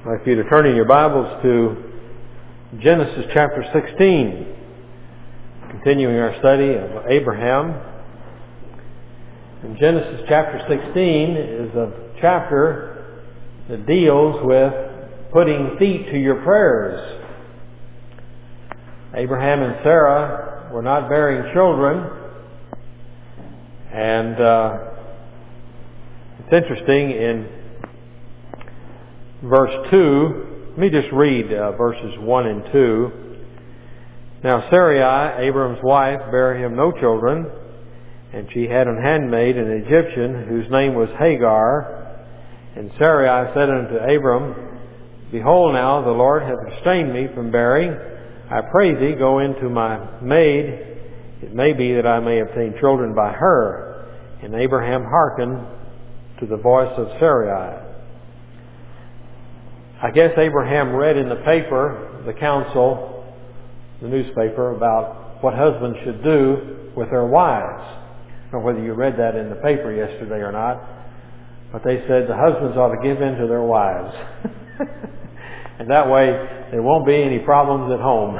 I'd like for you to turn in your Bibles to Genesis chapter 16, continuing our study of Abraham. And Genesis chapter 16 is a chapter that deals with putting feet to your prayers. Abraham and Sarah were not bearing children, and it's interesting in verse 2, let me just read verses 1 and 2. Now Sarai, Abram's wife, bare him no children, and she had an handmaid, an Egyptian, whose name was Hagar. And Sarai said unto Abram, Behold now, the Lord hath restrained me from bearing. I pray thee, go into my maid. It may be that I may obtain children by her. And Abraham hearkened to the voice of Sarai. I guess Abraham read in the paper, the council, the newspaper, about what husbands should do with their wives. I don't know whether you read that in the paper yesterday or not, but they said the husbands ought to give in to their wives. And that way there won't be any problems at home.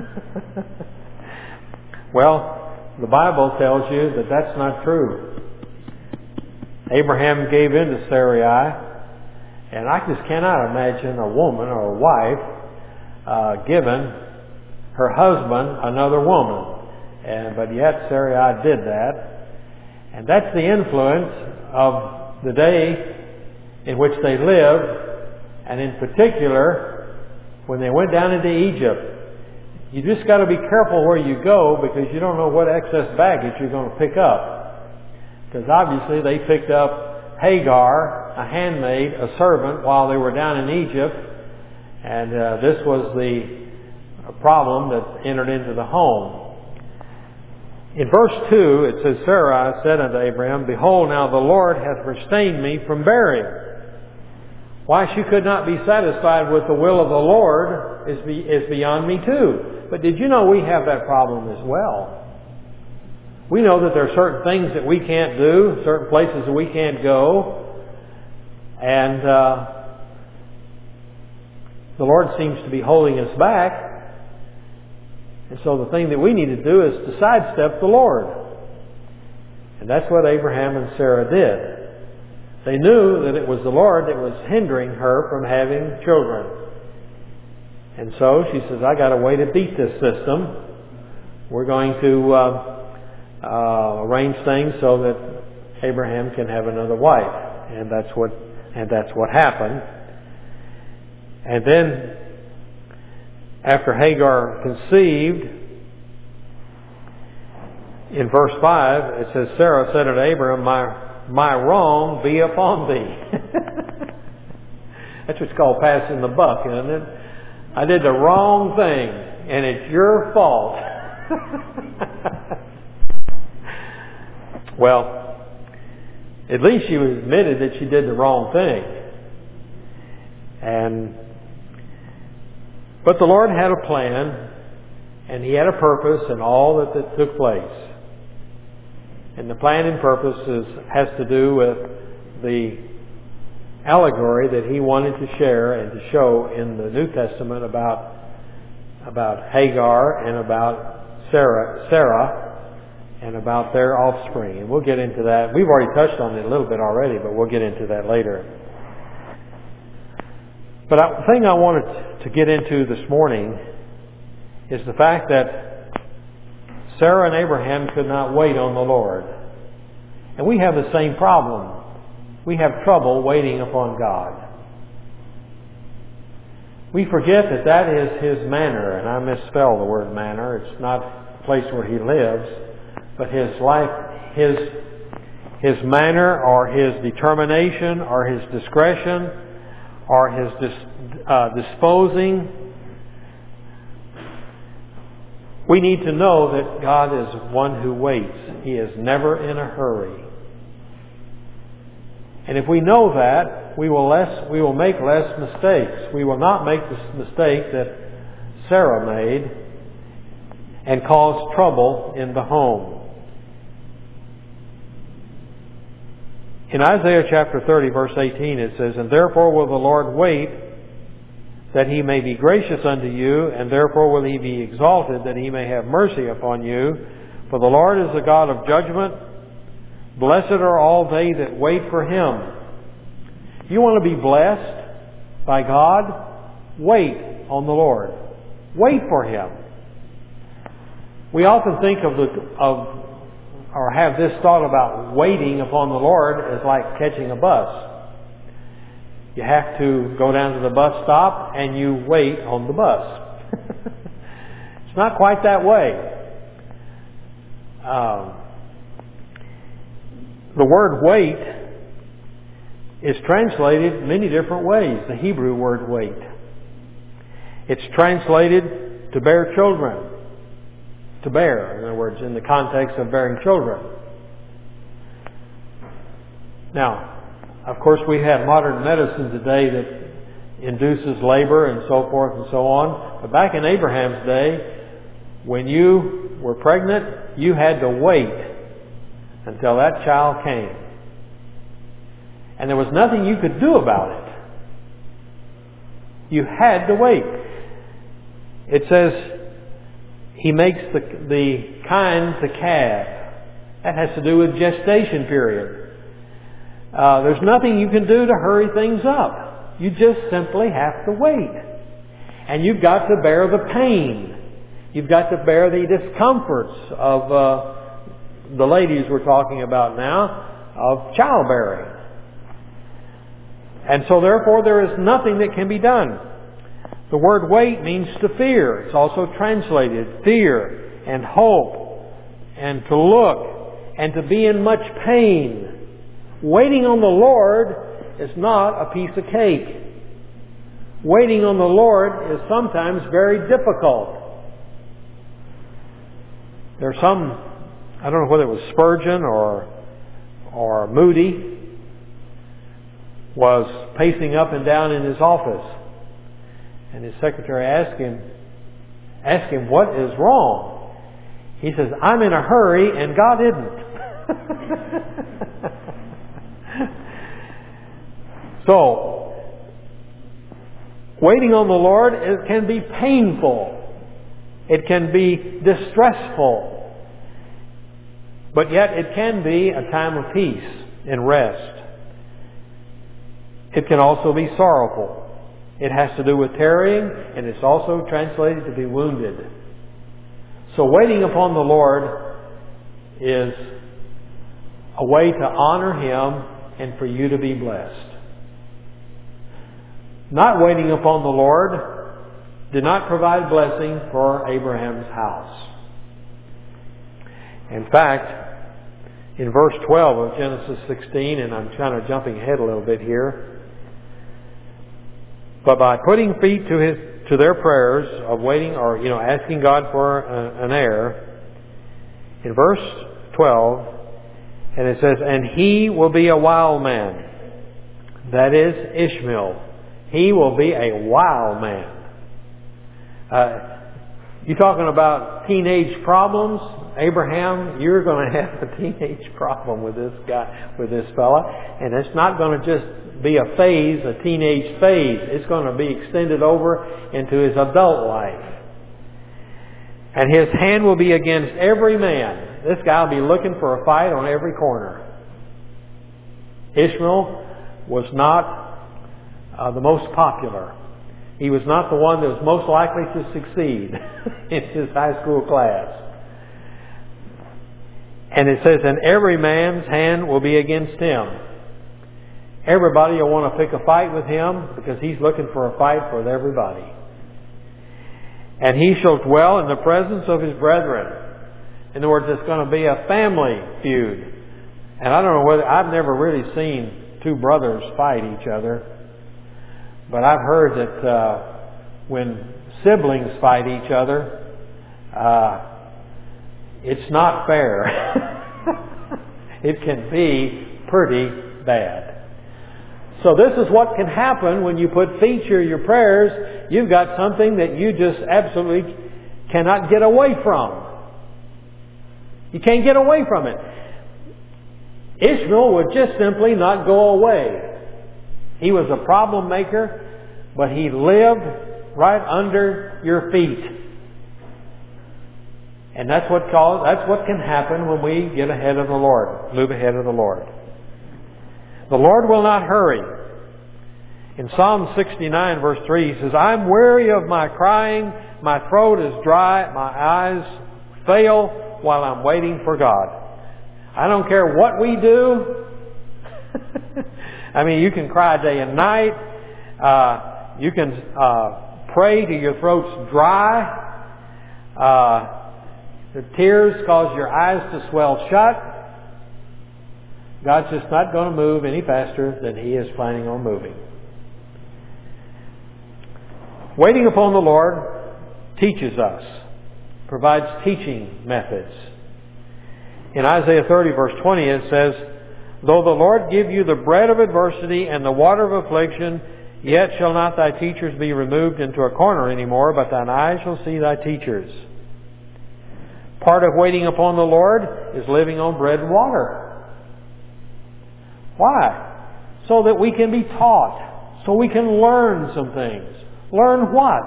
Well, the Bible tells you that that's not true. Abraham gave in to Sarai. And I just cannot imagine a woman or a wife giving her husband another woman. But yet Sarai did that. And that's the influence of the day in which they lived. And in particular, when they went down into Egypt. You just got to be careful where you go, because you don't know what excess baggage you're going to pick up. Because obviously they picked up Hagar, a handmaid, a servant, while they were down in Egypt. And this was the problem that entered into the home. In verse 2, it says, Sarai said unto Abraham, Behold, now the Lord hath restrained me from bearing. Why she could not be satisfied with the will of the Lord is beyond me too. But did you know we have that problem as well? We know that there are certain things that we can't do, certain places that we can't go. And the Lord seems to be holding us back. And so the thing that we need to do is to sidestep the Lord. And that's what Abraham and Sarah did. They knew that it was the Lord that was hindering her from having children. And so she says, I got a way to beat this system. We're going to arrange things so that Abraham can have another wife. And that's what happened. And then, after Hagar conceived, in verse 5, it says, Sarah said unto Abraham, My wrong be upon thee. That's what's called passing the buck, isn't it? I did the wrong thing, and it's your fault. Well, at least she admitted that she did the wrong thing. But the Lord had a plan, and He had a purpose in all that took place. And the plan and purpose has to do with the allegory that He wanted to share and to show in the New Testament about Hagar and about Sarah and about their offspring. And we'll get into that. We've already touched on it a little bit already, but we'll get into that later. But the thing I wanted to get into this morning is the fact that Sarah and Abraham could not wait on the Lord. And we have the same problem. We have trouble waiting upon God. We forget that is His manner, and I misspell the word manner. It's not the place where He lives. But His life, His manner, or His determination, or His discretion, or His disposing. We need to know that God is one who waits. He is never in a hurry. And if we know that, we will make less mistakes. We will not make the mistake that Sarah made and cause trouble in the home. In Isaiah chapter 30, verse 18, it says, And therefore will the Lord wait that He may be gracious unto you, and therefore will He be exalted, that He may have mercy upon you. For the Lord is a God of judgment. Blessed are all they that wait for Him. You want to be blessed by God? Wait on the Lord. Wait for Him. We often think or have this thought about waiting upon the Lord as like catching a bus. You have to go down to the bus stop and you wait on the bus. It's not quite that way. The word wait is translated many different ways, the Hebrew word wait. It's translated to bear children. To bear, in other words, in the context of bearing children. Now, of course, we have modern medicine today that induces labor and so forth and so on. But back in Abraham's day, when you were pregnant, you had to wait until that child came. And there was nothing you could do about it. You had to wait. It says, He makes the kind to calve. That has to do with gestation period. There's nothing you can do to hurry things up. You just simply have to wait. And you've got to bear the pain. You've got to bear the discomforts of the ladies we're talking about now, of childbearing. And so therefore there is nothing that can be done. The word wait means to fear. It's also translated fear and hope and to look and to be in much pain. Waiting on the Lord is not a piece of cake. Waiting on the Lord is sometimes very difficult. There's some, I don't know whether it was Spurgeon or Moody, was pacing up and down in his office. And his secretary asked him, what is wrong? He says, I'm in a hurry and God isn't. So, waiting on the Lord, it can be painful. It can be distressful. But yet it can be a time of peace and rest. It can also be sorrowful. It has to do with tarrying, and it's also translated to be wounded. So waiting upon the Lord is a way to honor Him and for you to be blessed. Not waiting upon the Lord did not provide blessing for Abraham's house. In fact, in verse 12 of Genesis 16, and I'm kind of jumping ahead a little bit here, but by putting feet to their prayers of waiting or asking God for an heir, in verse 12, and it says, and he will be a wild man. That is Ishmael. He will be a wild man. You talking about teenage problems? Abraham, you're going to have a teenage problem with this guy, with this fella. And it's not going to just be a phase, a teenage phase. It's going to be extended over into his adult life. And his hand will be against every man. This guy will be looking for a fight on every corner. Ishmael was not the most popular. He was not the one that was most likely to succeed in his high school class. And it says, and every man's hand will be against him. Everybody will want to pick a fight with him because he's looking for a fight with everybody. And he shall dwell in the presence of his brethren. In other words, it's going to be a family feud. And I don't know whether, I've never really seen two brothers fight each other. But I've heard that when siblings fight each other, it's not fair. It can be pretty bad. So this is what can happen when you feature your prayers. You've got something that you just absolutely cannot get away from. You can't get away from it. Ishmael would just simply not go away. He was a problem maker, but He lived right under your feet. And that's what can happen when we get ahead of the Lord, move ahead of the Lord. The Lord will not hurry. In Psalm 69 verse 3, He says, I'm weary of my crying, my throat is dry, my eyes fail while I'm waiting for God. I don't care what we do. I mean, you can cry day and night. You can pray till your throat's dry. The tears cause your eyes to swell shut. God's just not going to move any faster than He is planning on moving. Waiting upon the Lord teaches us, provides teaching methods. In Isaiah 30 verse 20 it says, Though the Lord give you the bread of adversity and the water of affliction, yet shall not thy teachers be removed into a corner any more, but thine eyes shall see thy teachers. Part of waiting upon the Lord is living on bread and water. Why? So that we can be taught. So we can learn some things. Learn what?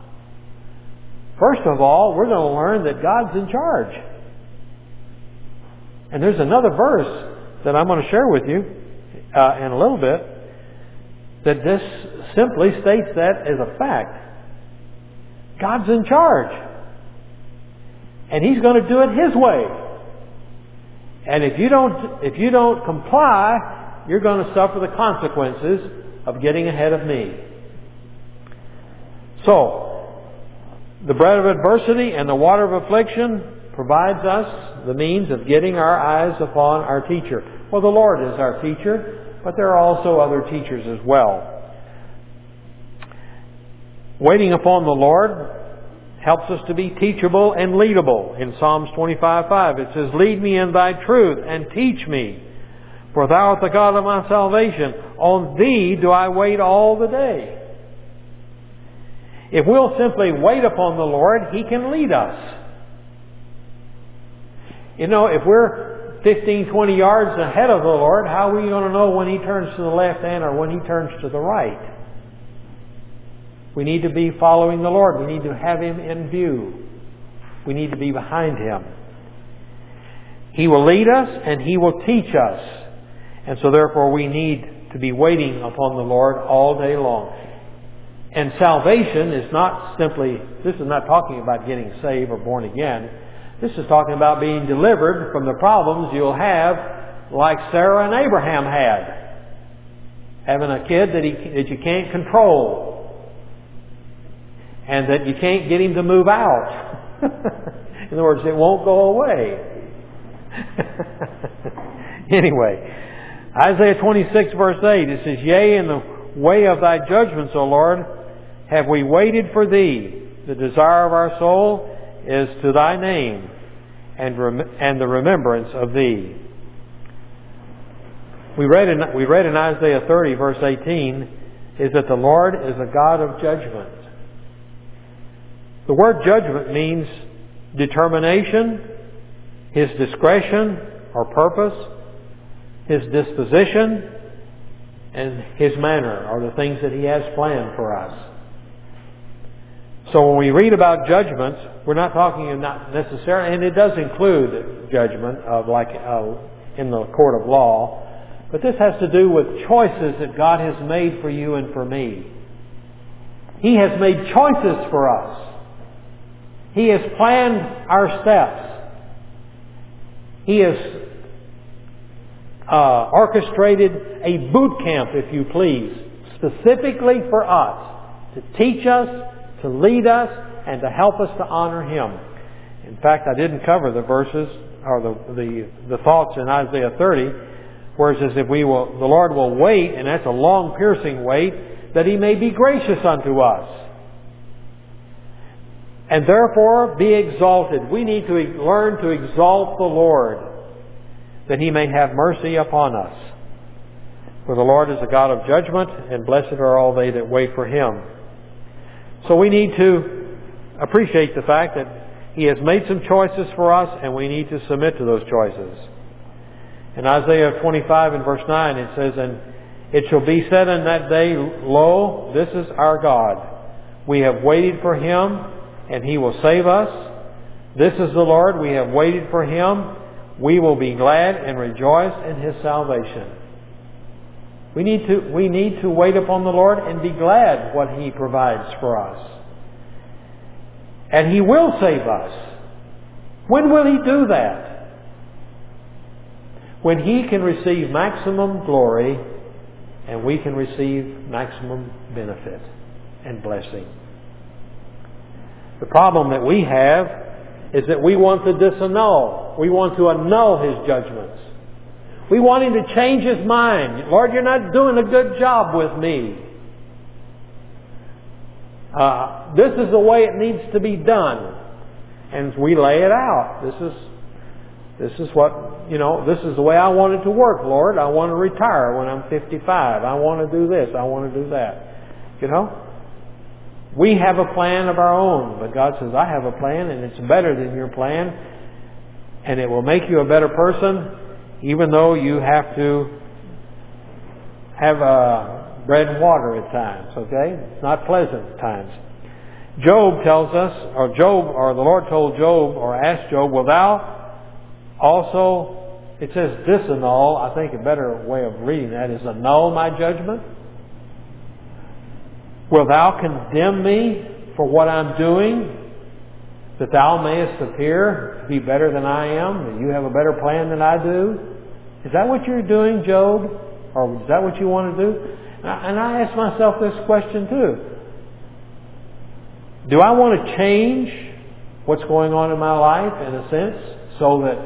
First of all, we're going to learn that God's in charge. And there's another verse that I'm going to share with you in a little bit that this simply states that as a fact. God's in charge. And He's going to do it His way. And if you don't comply, you're going to suffer the consequences of getting ahead of me. So, the bread of adversity and the water of affliction provides us the means of getting our eyes upon our teacher. Well, the Lord is our teacher, but there are also other teachers as well. Waiting upon the Lord helps us to be teachable and leadable. In Psalms 25:5 it says, Lead me in thy truth and teach me, for thou art the God of my salvation. On thee do I wait all the day. If we'll simply wait upon the Lord, He can lead us. You know, if we're 15, 20 yards ahead of the Lord, how are we going to know when He turns to the left hand or when He turns to the right? We need to be following the Lord. We need to have Him in view. We need to be behind Him. He will lead us and He will teach us. And so therefore we need to be waiting upon the Lord all day long. And salvation is not simply, this is not talking about getting saved or born again. This is talking about being delivered from the problems you'll have like Sarah and Abraham had. Having a kid that you can't control. And that you can't get him to move out. In other words, it won't go away. Anyway, Isaiah 26 verse 8, it says, Yea, in the way of thy judgments, O Lord, have we waited for thee. The desire of our soul is to thy name and the remembrance of thee. We read in Isaiah 30 verse 18 is that the Lord is a God of judgment. The word judgment means determination, His discretion or purpose, His disposition, and His manner, or the things that He has planned for us. So when we read about judgments, we're not talking not necessarily, and it does include judgment of in the court of law, but this has to do with choices that God has made for you and for me. He has made choices for us. He has planned our steps. He has orchestrated a boot camp, if you please, specifically for us, to teach us, to lead us, and to help us to honor Him. In fact, I didn't cover the verses or the thoughts in Isaiah 30, where it says, the Lord will wait, and that's a long, piercing wait, that He may be gracious unto us. And therefore be exalted. We need to learn to exalt the Lord, that He may have mercy upon us. For the Lord is a God of judgment, and blessed are all they that wait for Him. So we need to appreciate the fact that He has made some choices for us, and we need to submit to those choices. In Isaiah 25 and verse 9 it says, And It shall be said in that day, Lo, this is our God. We have waited for Him, and He will save us. This is the Lord. We have waited for Him. We will be glad and rejoice in His salvation. We need to wait upon the Lord and be glad what He provides for us. And He will save us. When will He do that? When He can receive maximum glory and we can receive maximum benefit and blessing. The problem that we have is that we want to disannul. We want to annul His judgments. We want Him to change His mind. Lord, You're not doing a good job with me. This is the way it needs to be done. And we lay it out. This is what, this is the way I want it to work, Lord. I want to retire when I'm 55. I want to do this. I want to do that. We have a plan of our own, but God says, I have a plan and it's better than your plan, and it will make you a better person, even though you have to have bread and water at times, okay? It's not pleasant at times. Job tells us, or the Lord told Job, or asked Job, will thou also, it says disannul, I think a better way of reading that is annul my judgment? Will thou condemn me for what I'm doing, that thou mayest appear to be better than I am, that you have a better plan than I do? Is that what you're doing, Job? Or is that what you want to do? And I ask myself this question too. Do I want to change what's going on in my life, in a sense, so that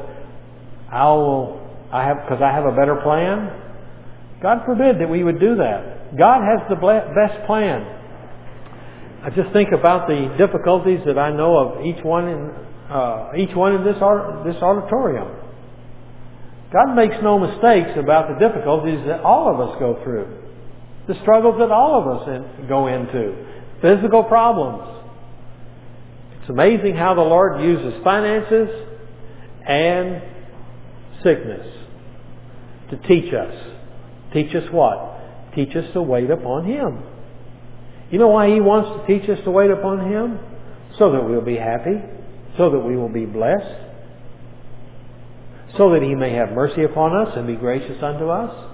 because I have a better plan? God forbid that we would do that. God has the best plan. I just think about the difficulties that I know of each one in this auditorium. God makes no mistakes about the difficulties that all of us go through. The struggles that all of us go into. Physical problems. It's amazing how the Lord uses finances and sickness to teach us. Teach us what? Teach us to wait upon Him. You know why He wants to teach us to wait upon Him? So that we'll be happy. So that we will be blessed. So that He may have mercy upon us and be gracious unto us.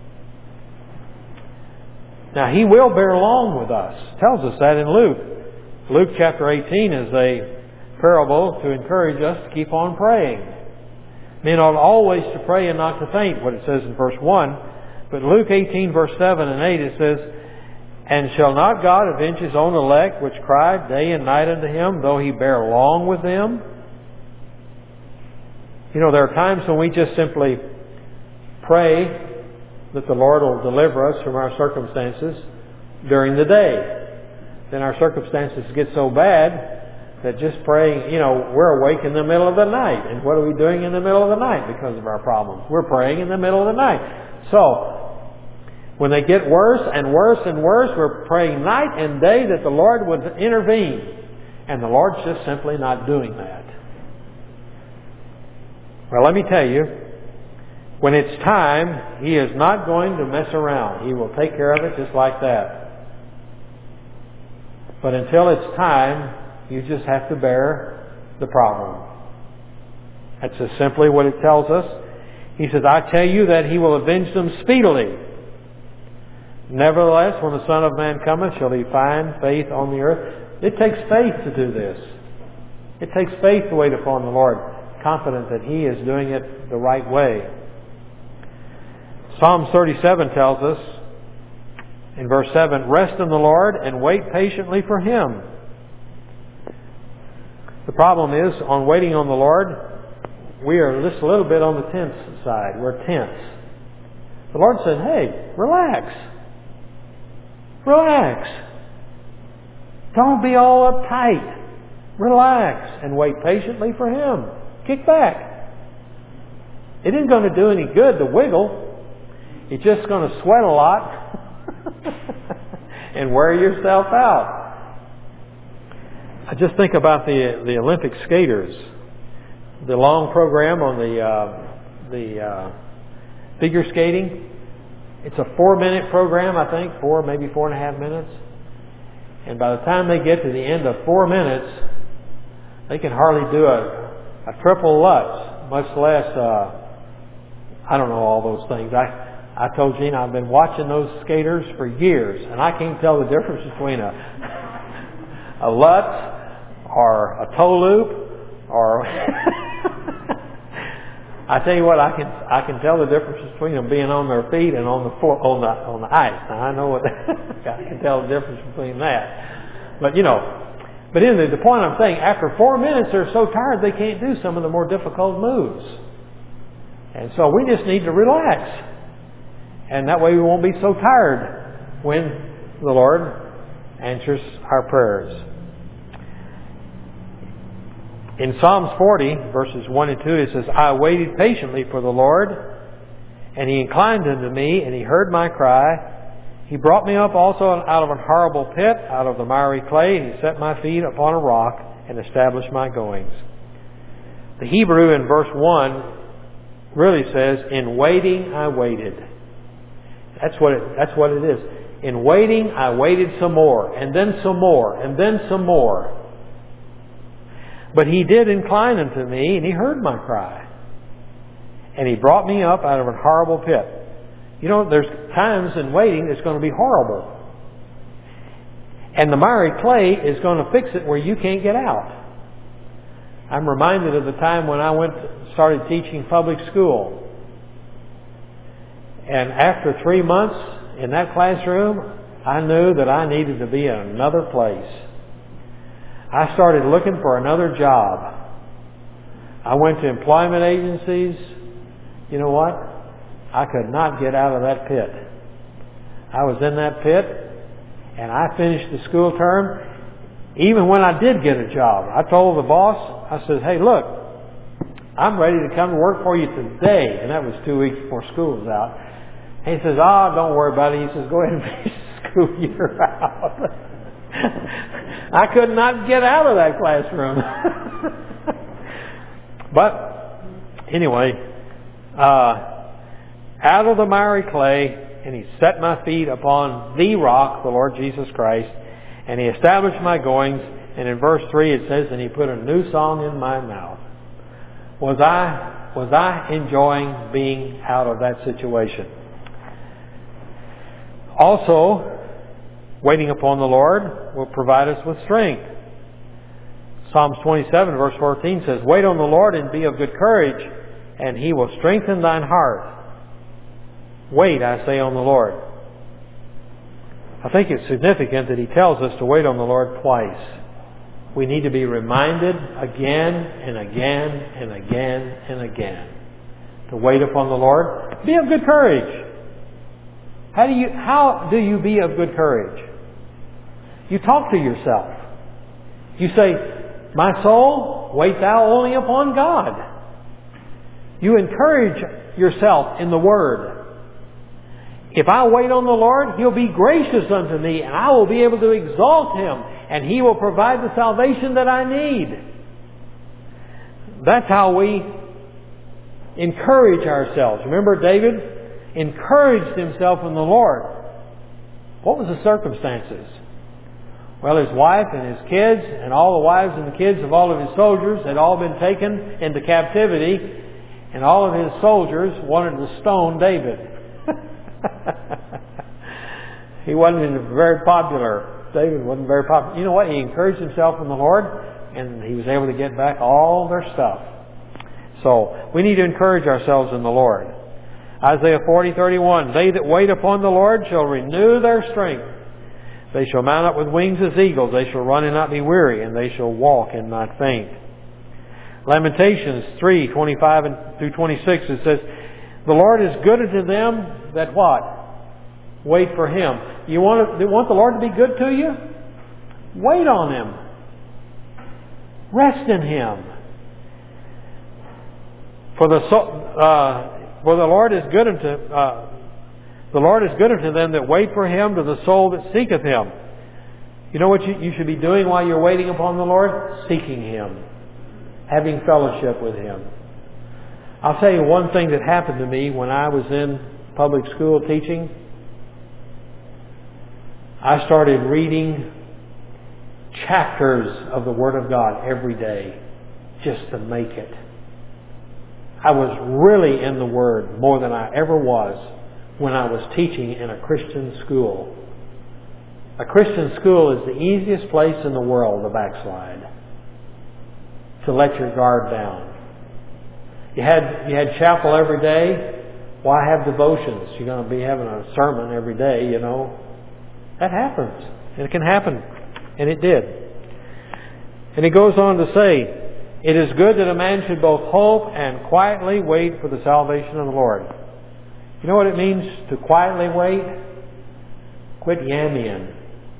Now He will bear long with us. It tells us that in Luke. Luke chapter 18 is a parable to encourage us to keep on praying. Men ought always to pray and not to faint, what it says in verse 1. But Luke 18 verse 7 and 8 it says, And shall not God avenge His own elect, which cry day and night unto Him, though He bear long with them? There are times when we just simply pray that the Lord will deliver us from our circumstances during the day. Then our circumstances get so bad that just praying, we're awake in the middle of the night. And what are we doing in the middle of the night because of our problems? We're praying in the middle of the night. So, when they get worse and worse and worse, we're praying night and day that the Lord would intervene. And the Lord's just simply not doing that. Well, let me tell you, when it's time, He is not going to mess around. He will take care of it just like that. But until it's time, you just have to bear the problem. That's just simply what it tells us. He says, I tell you that He will avenge them speedily. Nevertheless, when the Son of Man cometh, shall He find faith on the earth? It takes faith to do this. It takes faith to wait upon the Lord, confident that He is doing it the right way. Psalm 37 tells us, in verse 7, Rest in the Lord and wait patiently for Him. The problem is, on waiting on the Lord, we are just a little bit on the tense side. We're tense. The Lord said, hey, relax. Relax. Don't be all uptight. Relax and wait patiently for Him. Kick back. It isn't going to do any good to wiggle. You're just going to sweat a lot and wear yourself out. I just think about the Olympic skaters. The long program on the figure skating. It's a 4-minute program, I think, maybe 4.5 minutes. And by the time they get to the end of 4 minutes, they can hardly do a triple Lutz, much less, I don't know all those things. I told Gina I've been watching those skaters for years, and I can't tell the difference between a Lutz or a toe loop or... I tell you what, I can tell the difference between them being on their feet and on the ice. Now I know what I can tell the difference between that. But anyway, the point I'm saying, after 4 minutes they're so tired they can't do some of the more difficult moves. And so we just need to relax. And that way we won't be so tired when the Lord answers our prayers. In Psalms 40, verses 1 and 2, it says, I waited patiently for the Lord, and He inclined unto me, and He heard my cry. He brought me up also out of an horrible pit, out of the miry clay, and He set my feet upon a rock, and established my goings. The Hebrew in verse 1 really says, in waiting I waited. That's what it is. In waiting I waited some more, and then some more, and then some more. But He did incline unto me, and He heard my cry. And He brought me up out of a horrible pit. There's times in waiting it's going to be horrible. And the miry clay is going to fix it where you can't get out. I'm reminded of the time when I started teaching public school. And after 3 months in that classroom, I knew that I needed to be in another place. I started looking for another job. I went to employment agencies. You know what? I could not get out of that pit. I was in that pit, and I finished the school term. Even when I did get a job, I told the boss, I said, hey, look, I'm ready to come to work for you today. And that was 2 weeks before school was out. And he says, don't worry about it. He says, go ahead and finish the school year out. I could not get out of that classroom. But anyway, out of the miry clay, and He set my feet upon the rock, the Lord Jesus Christ, and He established my goings. And in verse 3 it says, and He put a new song in my mouth. Was I enjoying being out of that situation? Also, waiting upon the Lord will provide us with strength. Psalms 27 verse 14 says, wait on the Lord and be of good courage, and He will strengthen thine heart. Wait, I say, on the Lord. I think it's significant that He tells us to wait on the Lord twice. We need to be reminded again and again and again and again to wait upon the Lord. Be of good courage. How do you be of good courage? You talk to yourself. You say, my soul, wait thou only upon God. You encourage yourself in the Word. If I wait on the Lord, He'll be gracious unto me, and I will be able to exalt Him, and He will provide the salvation that I need. That's how we encourage ourselves. Remember, David encouraged himself in the Lord. What was the circumstances? Well, his wife and his kids and all the wives and the kids of all of his soldiers had all been taken into captivity, and all of his soldiers wanted to stone David. He wasn't very popular. David wasn't very popular. You know what? He encouraged himself in the Lord, and he was able to get back all their stuff. So we need to encourage ourselves in the Lord. Isaiah 40:31, they that wait upon the Lord shall renew their strength. They shall mount up with wings as eagles. They shall run and not be weary, and they shall walk and not faint. Lamentations 3:25 through 26, it says, the Lord is good unto them that what? Wait for Him. You want the Lord to be good to you? Wait on Him. Rest in Him. For the Lord is good unto them that wait for Him, to the soul that seeketh Him. You know what you should be doing while you're waiting upon the Lord? Seeking Him. Having fellowship with Him. I'll tell you one thing that happened to me when I was in public school teaching, I started reading chapters of the Word of God every day just to make it. I was really in the Word more than I ever was when I was teaching in a Christian school. A Christian school is the easiest place in the world to backslide, to let your guard down. You had chapel every day. Why have devotions? You're going to be having a sermon every day, you know. That happens. And it can happen. And it did. And he goes on to say, it is good that a man should both hope and quietly wait for the salvation of the Lord. You know what it means to quietly wait? Quit yamming.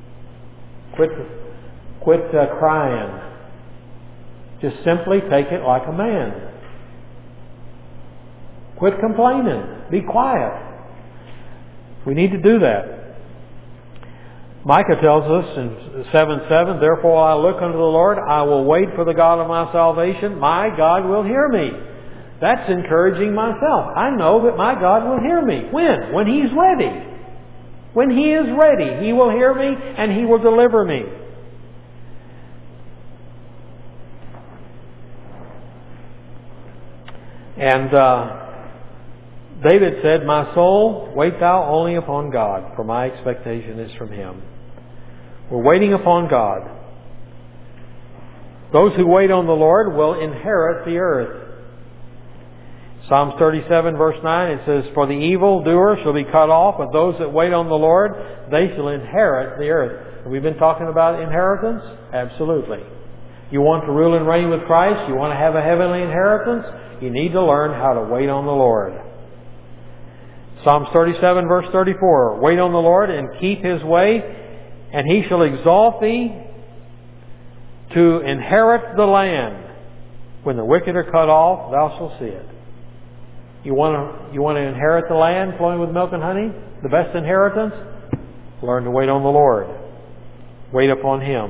Quit crying. Just simply take it like a man. Quit complaining. Be quiet. We need to do that. Micah tells us in 7:7, therefore I look unto the Lord, I will wait for the God of my salvation. My God will hear me. That's encouraging myself. I know that my God will hear me. When? When He's ready. When He is ready, He will hear me and He will deliver me. And David said, my soul, wait thou only upon God, for my expectation is from Him. We're waiting upon God. Those who wait on the Lord will inherit the earth. Psalms 37 verse 9, it says, for the evildoer shall be cut off, but those that wait on the Lord, they shall inherit the earth. Have we been talking about inheritance? Absolutely. You want to rule and reign with Christ? You want to have a heavenly inheritance? You need to learn how to wait on the Lord. Psalms 37 verse 34, wait on the Lord and keep His way, and He shall exalt thee to inherit the land. When the wicked are cut off, thou shalt see it. You want to inherit the land flowing with milk and honey? The best inheritance? Learn to wait on the Lord. Wait upon Him.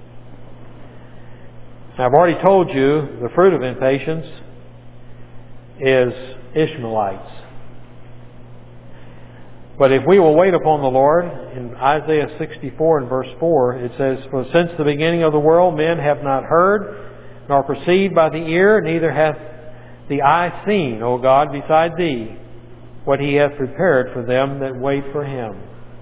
Now, I've already told you the fruit of impatience is Ishmaelites. But if we will wait upon the Lord, in Isaiah 64 and verse 4, it says, for since the beginning of the world men have not heard, nor perceived by the ear, neither hath the eye seen, O God, beside Thee, what He hath prepared for them that wait for Him.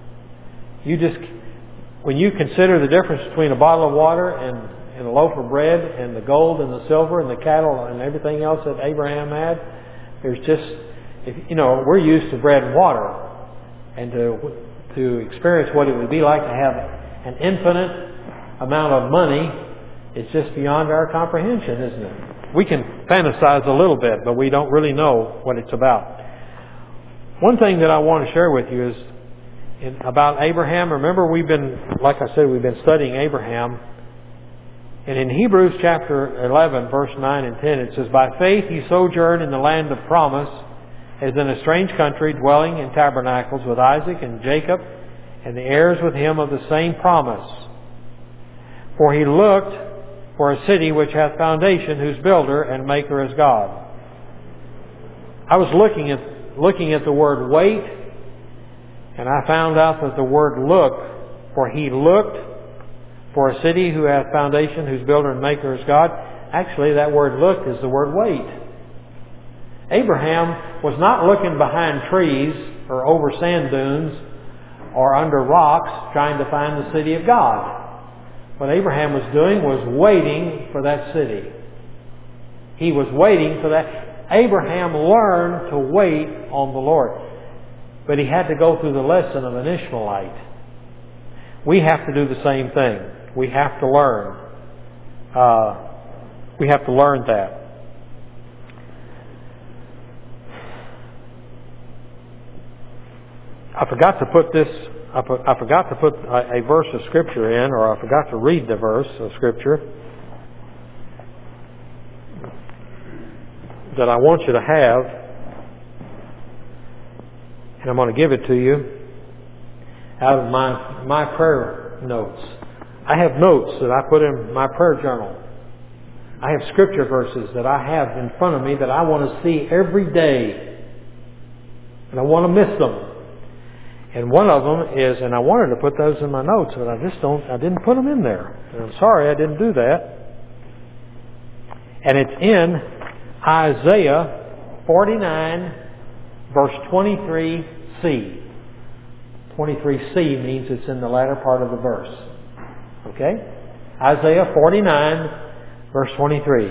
When you consider the difference between a bottle of water and a loaf of bread and the gold and the silver and the cattle and everything else that Abraham had, there's just, we're used to bread and water. And to experience what it would be like to have an infinite amount of money, it's just beyond our comprehension, isn't it? We can fantasize a little bit, but we don't really know what it's about. One thing that I want to share with you is about Abraham. Remember, we've been studying Abraham. And in Hebrews chapter 11, verse 9 and 10, it says, by faith he sojourned in the land of promise, as in a strange country, dwelling in tabernacles with Isaac and Jacob, and the heirs with him of the same promise. For he looked for a city which hath foundation, whose builder and maker is God. I was looking at the word wait, and I found out that the word look, for he looked for a city who hath foundation, whose builder and maker is God. Actually, that word look is the word wait. Abraham was not looking behind trees or over sand dunes or under rocks trying to find the city of God. What Abraham was doing was waiting for that city. He was waiting for that. Abraham learned to wait on the Lord. But he had to go through the lesson of an Ishmaelite. We have to do the same thing. We have to learn. We have to learn that. I forgot to put a verse of Scripture in, or I forgot to read the verse of Scripture that I want you to have, and I'm going to give it to you out of my prayer notes. I have notes that I put in my prayer journal. I have Scripture verses that I have in front of me that I want to see every day. And I want to miss them. And one of them is, and I wanted to put those in my notes, but I didn't put them in there. And I'm sorry I didn't do that. And it's in Isaiah 49, verse 23c. 23c means it's in the latter part of the verse. Okay? Isaiah 49, verse 23.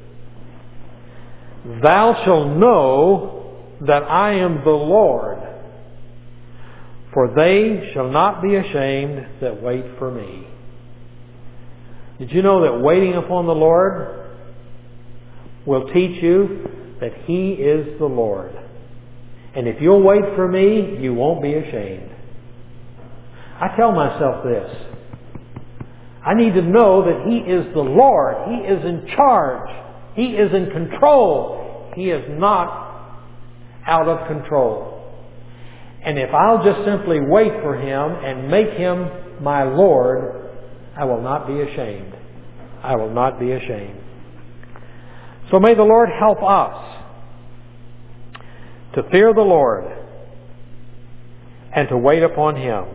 Thou shalt know that I am the Lord, for they shall not be ashamed that wait for me. Did you know that waiting upon the Lord will teach you that He is the Lord? And if you'll wait for me, you won't be ashamed. I tell myself this. I need to know that He is the Lord. He is in charge. He is in control. He is not out of control. And if I'll just simply wait for Him and make Him my Lord, I will not be ashamed. I will not be ashamed. So may the Lord help us to fear the Lord and to wait upon Him.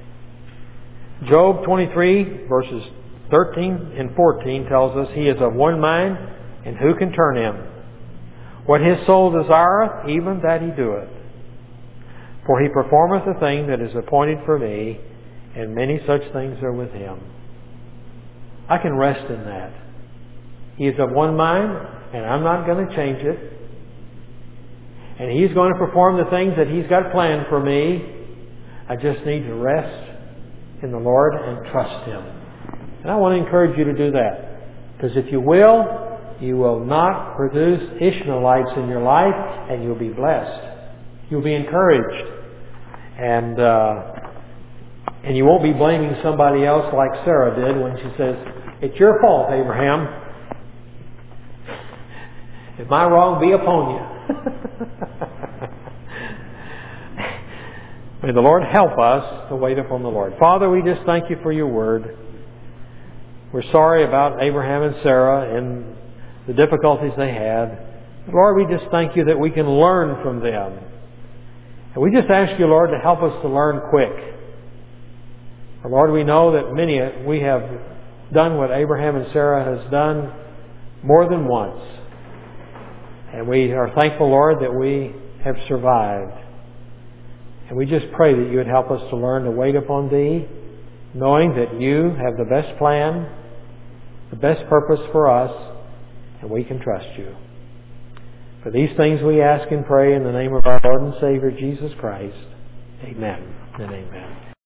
Job 23, verses 13 and 14 tells us, He is of one mind, and who can turn Him? What His soul desireth, even that He doeth. For He performeth a thing that is appointed for me, and many such things are with Him. I can rest in that. He is of one mind, and I'm not going to change it. And He's going to perform the things that He's got planned for me. I just need to rest in the Lord and trust Him. And I want to encourage you to do that. Because if you will not produce Ishmaelites in your life, and you'll be blessed. You'll be encouraged. And you won't be blaming somebody else like Sarah did when she says, it's your fault, Abraham. If my wrong be upon you. May the Lord help us to wait upon the Lord. Father, we just thank You for Your word. We're sorry about Abraham and Sarah and the difficulties they had. Lord, we just thank You that we can learn from them. And we just ask You, Lord, to help us to learn quick. Lord, we know that we have done what Abraham and Sarah has done more than once. And we are thankful, Lord, that we have survived. And we just pray that You would help us to learn to wait upon Thee, knowing that You have the best plan, the best purpose for us, and we can trust You. For these things we ask and pray in the name of our Lord and Savior, Jesus Christ. Amen and amen.